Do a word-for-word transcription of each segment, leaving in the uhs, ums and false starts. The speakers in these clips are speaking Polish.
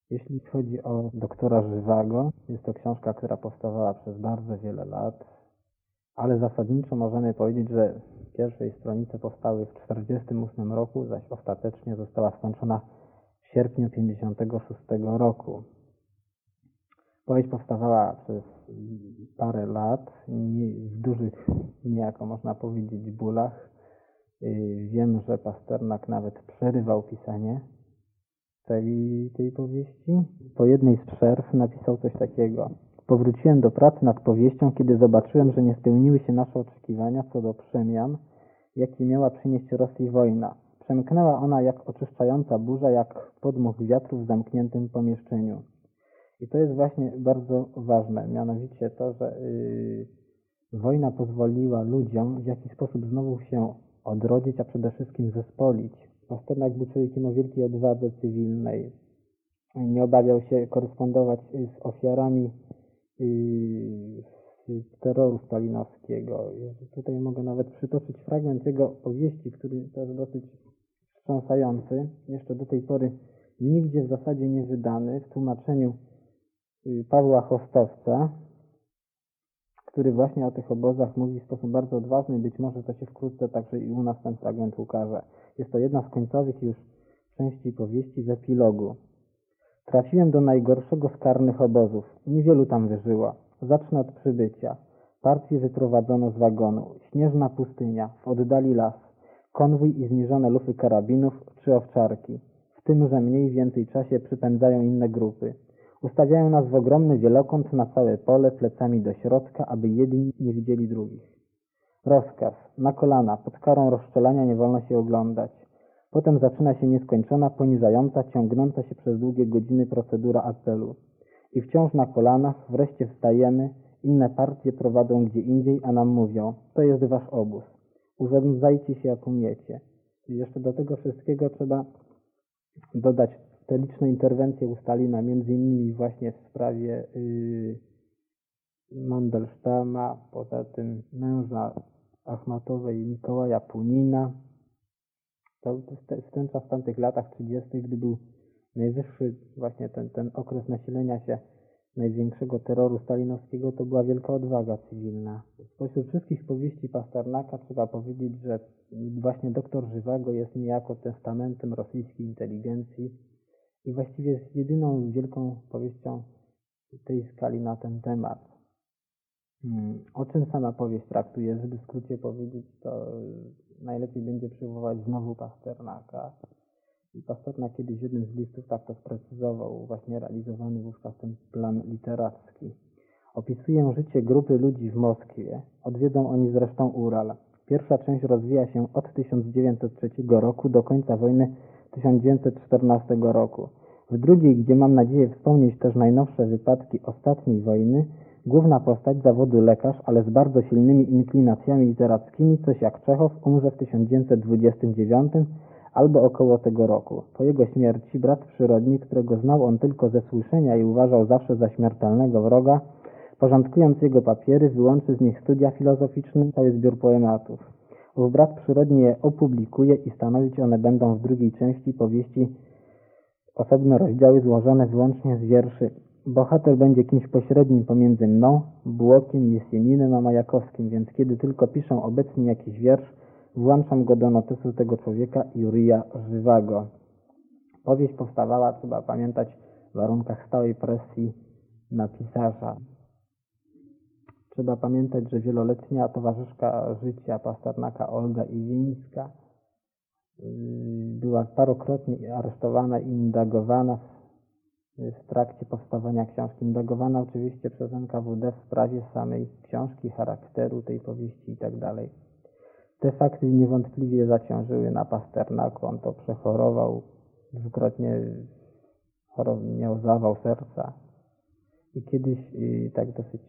Jeśli chodzi o doktora Żywego, jest to książka, która powstawała przez bardzo wiele lat, ale zasadniczo możemy powiedzieć, że pierwsze stronice powstały w tysiąc dziewięćset czterdziestym ósmym roku, zaś ostatecznie została skończona w sierpniu tysiąc dziewięćset pięćdziesiątego szóstego roku. Powieść powstawała przez parę lat, nie, w dużych, niejako można powiedzieć, bólach. Wiem, że Pasternak nawet przerywał pisanie tej, tej powieści. Po jednej z przerw napisał coś takiego. Powróciłem do pracy nad powieścią, kiedy zobaczyłem, że nie spełniły się nasze oczekiwania co do przemian, jakie miała przynieść Rosji wojna. Przemknęła ona jak oczyszczająca burza, jak podmuch wiatru w zamkniętym pomieszczeniu. I to jest właśnie bardzo ważne, mianowicie to, że yy, wojna pozwoliła ludziom w jakiś sposób znowu się odrodzić, a przede wszystkim zespolić. Pasternak był człowiekiem o wielkiej odwadze cywilnej. Nie obawiał się korespondować z ofiarami yy, terroru stalinowskiego. Tutaj mogę nawet przytoczyć fragment jego powieści, który też dosyć wstrząsający. Jeszcze do tej pory nigdzie w zasadzie nie wydany, w tłumaczeniu Pawła Chostowca, który właśnie o tych obozach mówi w sposób bardzo odważny. Być może to się wkrótce także i u nas ten fragment ukaże. Jest to jedna z końcowych już części powieści w epilogu. Trafiłem do najgorszego z karnych obozów. Niewielu tam wyżyło. Zacznę od przybycia. Partię wyprowadzono z wagonu. Śnieżna pustynia, w oddali las. Konwój i zniżone lufy karabinów czy owczarki. W tymże mniej więcej czasie przypędzają inne grupy. Ustawiają nas w ogromny wielokąt na całe pole, plecami do środka, aby jedni nie widzieli drugich. Rozkaz. Na kolana, pod karą rozstrzelania nie wolno się oglądać. Potem zaczyna się nieskończona, poniżająca, ciągnąca się przez długie godziny procedura apelu. I wciąż na kolanach, wreszcie wstajemy, inne partie prowadzą gdzie indziej, a nam mówią: to jest wasz obóz. Urządzajcie się jak umiecie. I jeszcze do tego wszystkiego trzeba dodać te liczne interwencje u Stalina, między innymi właśnie w sprawie yy, Mandelsztama, poza tym męża Achmatowej Mikołaja Punina. To w ten czas, w tamtych latach trzydziestych, gdy był najwyższy właśnie ten, ten okres nasilenia się największego terroru stalinowskiego, to była wielka odwaga cywilna. Spośród wszystkich powieści Pasternaka trzeba powiedzieć, że właśnie Doktor Żywego jest niejako testamentem rosyjskiej inteligencji i właściwie jest jedyną wielką powieścią tej skali na ten temat. Hmm. O czym sama powieść traktuje? Żeby w skrócie powiedzieć, to najlepiej będzie przywołać znowu Pasternaka. I Pasternak kiedyś w jednym z listów tak to sprecyzował, właśnie realizowany wówczas ten plan literacki. Opisuję życie grupy ludzi w Moskwie. Odwiedzą oni zresztą Ural. Pierwsza część rozwija się od tysiąc dziewięćset trzeciego roku do końca wojny tysiąc dziewięćset czternastego roku. W drugiej, gdzie mam nadzieję wspomnieć też najnowsze wypadki ostatniej wojny, główna postać zawodu lekarz, ale z bardzo silnymi inklinacjami literackimi, coś jak Czechow, umrze w tysiąc dziewięćset dwudziestym dziewiątym albo około tego roku. Po jego śmierci brat przyrodni, którego znał on tylko ze słyszenia i uważał zawsze za śmiertelnego wroga, porządkując jego papiery, wyłączy z nich studia filozoficzne, cały zbiór poematów. Ów brat przyrodni je opublikuje i stanowić one będą w drugiej części powieści osobne rozdziały złożone wyłącznie z wierszy. Bohater będzie kimś pośrednim pomiędzy mną, Błokiem, Jesieninem a Majakowskim, więc kiedy tylko piszę obecnie jakiś wiersz, włączam go do notesu tego człowieka, Jurija Żywego. Powieść powstawała, trzeba pamiętać, w warunkach stałej presji na pisarza. Trzeba pamiętać, że wieloletnia towarzyszka życia Pasternaka, Olga Iwińska, była parokrotnie aresztowana i indagowana w trakcie powstawania książki. Indagowana oczywiście przez N K W D w sprawie samej książki, charakteru tej powieści itd. Te fakty niewątpliwie zaciążyły na Pasternaku. On to przechorował, dwukrotnie miał zawał serca i kiedyś i tak dosyć,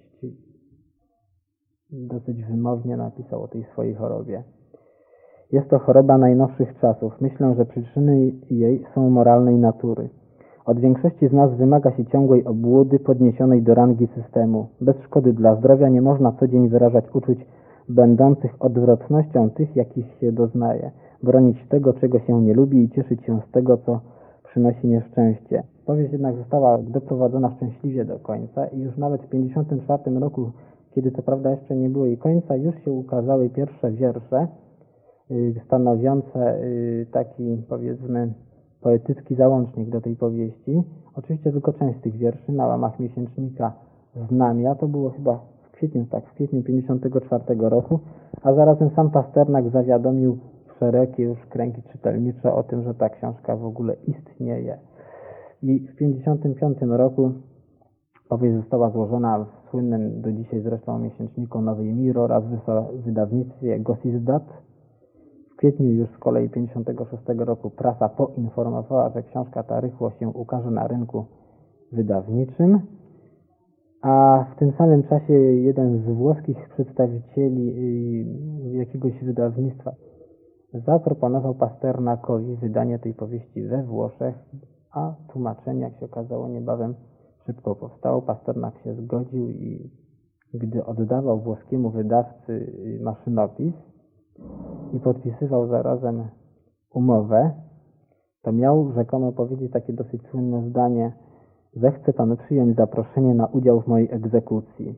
dosyć wymownie napisał o tej swojej chorobie. Jest to choroba najnowszych czasów. Myślę, że przyczyny jej są moralnej natury. Od większości z nas wymaga się ciągłej obłudy podniesionej do rangi systemu. Bez szkody dla zdrowia nie można co dzień wyrażać uczuć będących odwrotnością tych, jakich się doznaje. Bronić tego, czego się nie lubi i cieszyć się z tego, co przynosi nieszczęście. Powieść jednak została doprowadzona szczęśliwie do końca i już nawet w pięćdziesiątym czwartym roku, kiedy co prawda jeszcze nie było jej końca, już się ukazały pierwsze wiersze y, stanowiące y, taki, powiedzmy, poetycki załącznik do tej powieści. Oczywiście tylko część z tych wierszy na łamach miesięcznika Znamia, to było chyba w kwietniu, tak, w kwietniu pięćdziesiątego czwartego roku, a zarazem sam Pasternak zawiadomił szerokie już kręgi czytelnicze o tym, że ta książka w ogóle istnieje. I w pięćdziesiątym piątym roku powieść została złożona w słynnym do dzisiaj zresztą miesięczniku Nowy Mir oraz w wydawnictwie Gosizdat. W kwietniu już z kolei pięćdziesiątego szóstego roku prasa poinformowała, że książka ta rychło się ukaże na rynku wydawniczym, a w tym samym czasie jeden z włoskich przedstawicieli jakiegoś wydawnictwa zaproponował Pasternakowi wydanie tej powieści we Włoszech, a tłumaczenie, jak się okazało, niebawem szybko powstało. Pasternak się zgodził i gdy oddawał włoskiemu wydawcy maszynopis i podpisywał zarazem umowę, to miał rzekomo powiedzieć takie dosyć słynne zdanie: zechce pan przyjąć zaproszenie na udział w mojej egzekucji.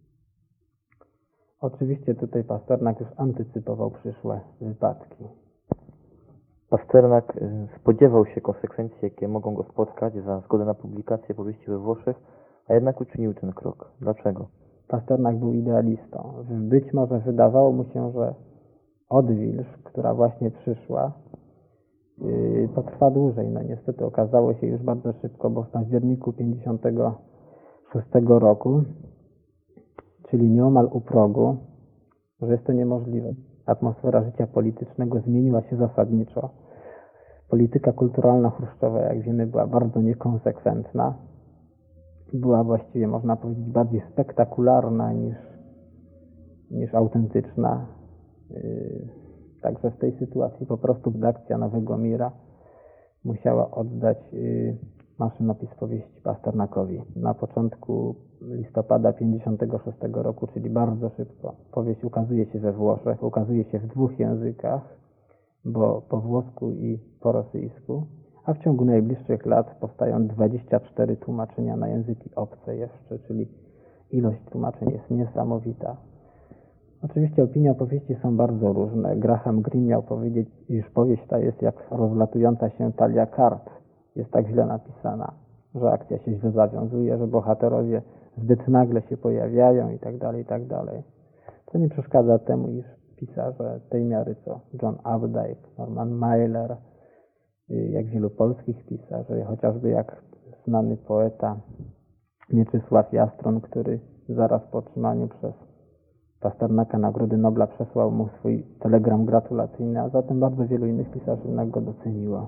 Oczywiście tutaj Pasternak już antycypował przyszłe wypadki. Pasternak spodziewał się konsekwencji, jakie mogą go spotkać za zgodę na publikację powieści we Włoszech, a jednak uczynił ten krok. Dlaczego? Pasternak był idealistą. Być może wydawało mu się, że odwilż, która właśnie przyszła, yy, potrwa dłużej. No niestety okazało się już bardzo szybko, bo w październiku pięćdziesiątego szóstego roku, czyli nieomal u progu, że jest to niemożliwe. Atmosfera życia politycznego zmieniła się zasadniczo. Polityka kulturalna Chruszczowa, jak wiemy, była bardzo niekonsekwentna. Była właściwie, można powiedzieć, bardziej spektakularna niż, niż autentyczna. Yy, także w tej sytuacji po prostu redakcja Nowego Mira musiała oddać yy, maszynopis powieści Pasternakowi. Na początku listopada pięćdziesiątego szóstego roku, czyli bardzo szybko, powieść ukazuje się we Włoszech, ukazuje się w dwóch językach, bo po włosku i po rosyjsku, a w ciągu najbliższych lat powstają dwadzieścia cztery tłumaczenia na języki obce jeszcze, czyli ilość tłumaczeń jest niesamowita. Oczywiście opinie o powieści są bardzo różne. Graham Greene miał powiedzieć, iż powieść ta jest jak rozlatująca się talia kart. Jest tak źle napisana, że akcja się źle zawiązuje, że bohaterowie zbyt nagle się pojawiają i tak dalej, i tak dalej. To nie przeszkadza temu, iż pisarze tej miary co John Updike, Norman Mailer, jak wielu polskich pisarzy, chociażby jak znany poeta Mieczysław Jastron, który zaraz po otrzymaniu przez Pasternaka Nagrody Nobla przesłał mu swój telegram gratulacyjny, a zatem bardzo wielu innych pisarzy jednak go doceniło.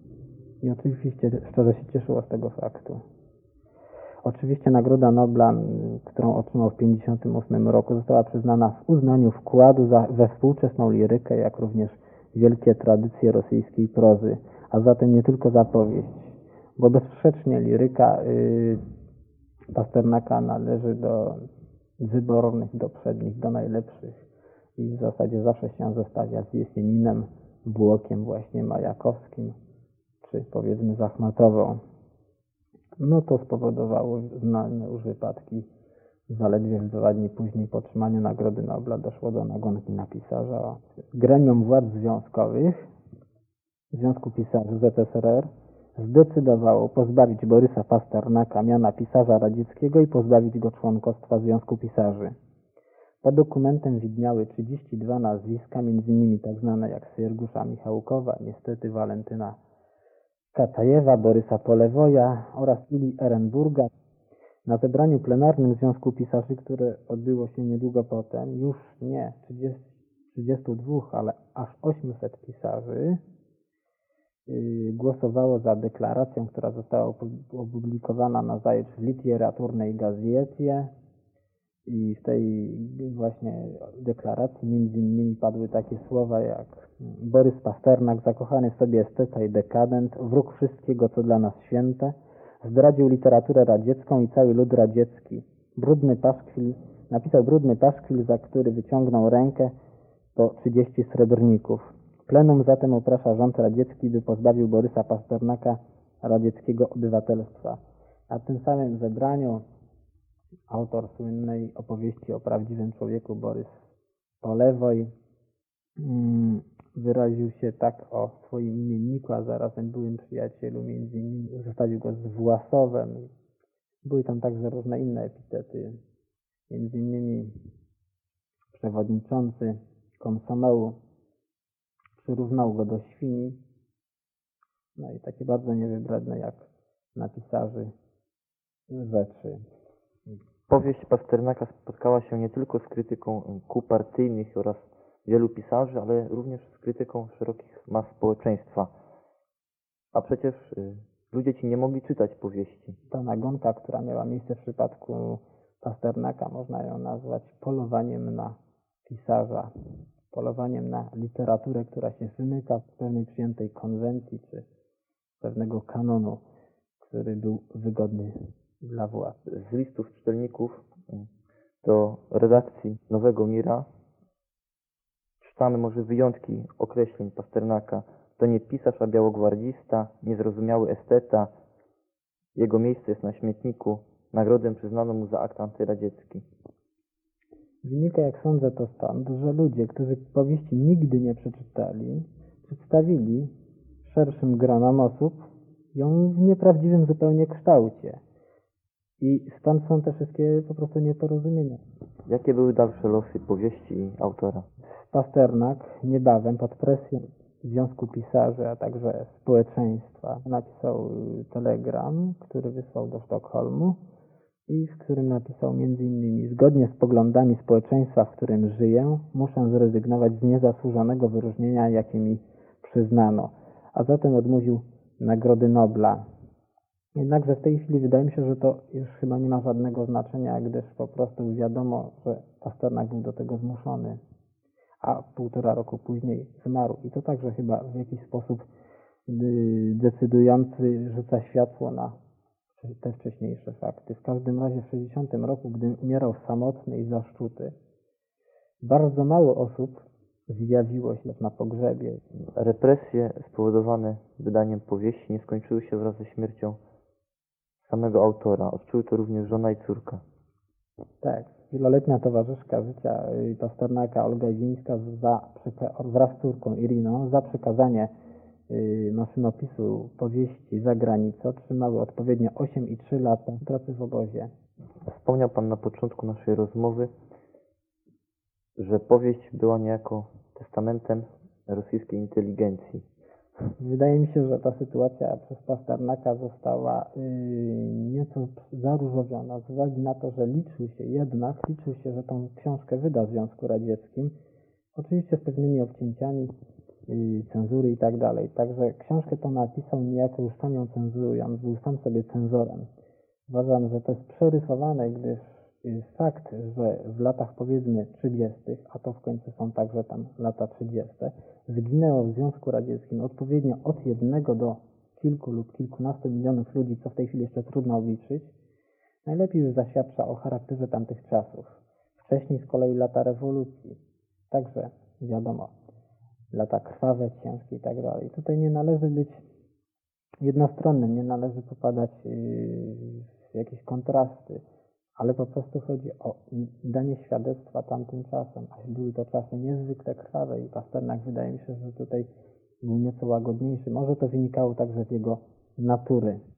I oczywiście szczerze się cieszyło z tego faktu. Oczywiście Nagroda Nobla, którą otrzymał w tysiąc dziewięćset pięćdziesiątym ósmym roku, została przyznana w uznaniu wkładu za, we współczesną lirykę, jak również wielkie tradycje rosyjskiej prozy, a zatem nie tylko za powieść, bo bezsprzecznie liryka yy, Pasternaka należy do wybornych, do przednich, do najlepszych i w zasadzie zawsze się zestawia z Jesieninem, Błokiem właśnie Majakowskim, czy powiedzmy z Achmatową. No to spowodowało znane już wypadki. Zaledwie dwa dni później po otrzymaniu Nagrody Nobla doszło do nagonki na pisarza. Gremium władz związkowych Związku Pisarzy Z S R R zdecydowało pozbawić Borysa Pasternaka miana pisarza radzieckiego i pozbawić go członkostwa Związku Pisarzy. Pod dokumentem widniały trzydzieści dwa nazwiska, między innymi tak znane jak Syrgusza Michałkowa, niestety Walentyna Katajewa, Borysa Polewoja oraz Ili Ehrenburga. Na zebraniu plenarnym Związku Pisarzy, które odbyło się niedługo potem, już nie trzydziestu dwóch, ale aż osiemset pisarzy yy, głosowało za deklaracją, która została opublikowana nazajutrz w Literaturnej Gazecie. I w tej właśnie deklaracji między innymi padły takie słowa jak: Borys Pasternak, zakochany w sobie esteta i dekadent, wróg wszystkiego, co dla nas święte, zdradził literaturę radziecką i cały lud radziecki. Brudny paszkwil, napisał brudny paszkwil, za który wyciągnął rękę po trzydzieści srebrników. Plenum zatem uprasza rząd radziecki, by pozbawił Borysa Pasternaka radzieckiego obywatelstwa. Na tym samym zebraniu autor słynnej opowieści o prawdziwym człowieku Borys Polewoj mm, wyraził się tak o swoim imienniku, a zarazem byłym przyjacielu, między innymi zestawił go z Własowem. Były tam także różne inne epitety, między innymi przewodniczący komsomołu przyrównał go do świni, no i takie bardzo niewybredne jak na pisarzy rzeczy. Powieść Pasternaka spotkała się nie tylko z krytyką kół partyjnych oraz wielu pisarzy, ale również z krytyką szerokich mas społeczeństwa. A przecież y, ludzie ci nie mogli czytać powieści. Ta nagonka, która miała miejsce w przypadku Pasternaka, można ją nazwać polowaniem na pisarza, polowaniem na literaturę, która się wymyka z pewnej przyjętej konwencji czy pewnego kanonu, który był wygodny dla władz. Z listów czytelników do redakcji Nowego Mira czytamy może wyjątki określeń Pasternaka. To nie pisarz, a białogwardzista, niezrozumiały esteta. Jego miejsce jest na śmietniku. Nagrodę przyznano mu za akt antyradziecki. Wynika, jak sądzę, to stąd, że ludzie, którzy powieści nigdy nie przeczytali, przedstawili szerszym gronom osób ją w nieprawdziwym zupełnie kształcie. I stąd są te wszystkie po prostu nieporozumienia. Jakie były dalsze losy powieści autora? Pasternak niebawem pod presją Związku Pisarzy, a także społeczeństwa napisał telegram, który wysłał do Sztokholmu i w którym napisał między innymi: zgodnie z poglądami społeczeństwa, w którym żyję, muszę zrezygnować z niezasłużonego wyróżnienia, jakie mi przyznano, a zatem odmówił Nagrody Nobla. Jednakże w tej chwili wydaje mi się, że to już chyba nie ma żadnego znaczenia, gdyż po prostu wiadomo, że Pasternak był do tego zmuszony, a półtora roku później zmarł. I to także chyba w jakiś sposób decydujący rzuca światło na te wcześniejsze fakty. W każdym razie w sześćdziesiątym roku, gdy umierał samotny i zaszczuty, bardzo mało osób zjawiło się na pogrzebie. Represje spowodowane wydaniem powieści nie skończyły się wraz ze śmiercią samego autora. Odczuły to również żona i córka. Tak. Wieloletnia towarzyszka życia Pasternaka, Olga Iwińska, za, wraz z córką Iriną, za przekazanie y, maszynopisu powieści za granicę otrzymały odpowiednio osiem i trzy lata pracy w obozie. Wspomniał Pan na początku naszej rozmowy, że powieść była niejako testamentem rosyjskiej inteligencji. Wydaje mi się, że ta sytuacja przez Pasternaka została yy, nieco zaróżowiona z uwagi na to, że liczył się jednak, liczył się, że tą książkę wyda w Związku Radzieckim, oczywiście z pewnymi obcięciami yy, cenzury i tak dalej. Także książkę tą napisał niejako już sam ją cenzurując, był sam sobie cenzorem. Uważam, że to jest przerysowane, gdyż yy, fakt, że w latach powiedzmy trzydziestych, a to w końcu są także tam lata trzydzieste, zginęło w Związku Radzieckim odpowiednio od jednego do kilku lub kilkunastu milionów ludzi, co w tej chwili jeszcze trudno obliczyć, najlepiej już zaświadcza o charakterze tamtych czasów. Wcześniej z kolei lata rewolucji, także wiadomo, lata krwawe, ciężkie i tak dalej. Tutaj nie należy być jednostronnym, nie należy popadać w jakieś kontrasty, ale po prostu chodzi o danie świadectwa tamtym czasem. A były to czasy niezwykle krwawe i Pasternak, wydaje mi się, że tutaj był nieco łagodniejszy. Może to wynikało także z jego natury.